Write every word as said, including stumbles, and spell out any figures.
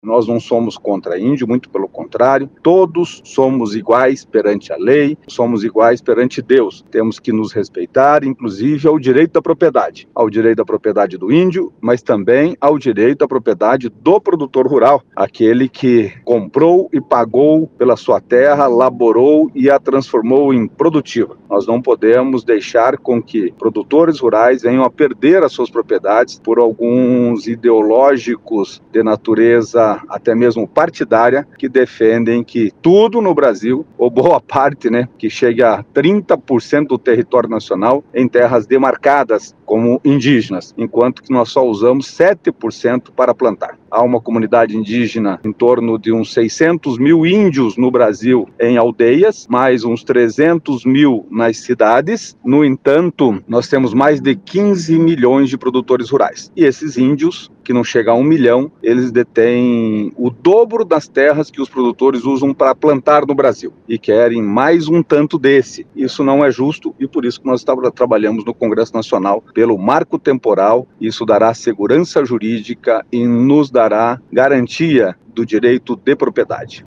Nós não somos contra índio, muito pelo contrário. Todos somos iguais perante a lei, somos iguais perante Deus. Temos que nos respeitar, inclusive ao direito da propriedade. Ao direito da propriedade do índio, mas também ao direito da propriedade do produtor rural. Aquele que comprou e pagou pela sua terra, laborou e a transformou em produtiva. Nós não podemos deixar com que produtores rurais venham a perder as suas propriedades por alguns ideológicos de natureza até mesmo partidária, que defendem que tudo no Brasil, ou boa parte, né, que chega a trinta por cento do território nacional em terras demarcadas como indígenas, enquanto que nós só usamos sete por cento para plantar. Há uma comunidade indígena em torno de uns seiscentos mil índios no Brasil em aldeias, mais uns trezentos mil nas cidades. No entanto, nós temos mais de quinze milhões de produtores rurais. E esses índios, que não chegam a um milhão, eles detêm o dobro das terras que os produtores usam para plantar no Brasil e querem mais um tanto desse. Isso não é justo e por isso que nós trabalhamos no Congresso Nacional pelo marco temporal. Isso dará segurança jurídica e nos dará garantia do direito de propriedade.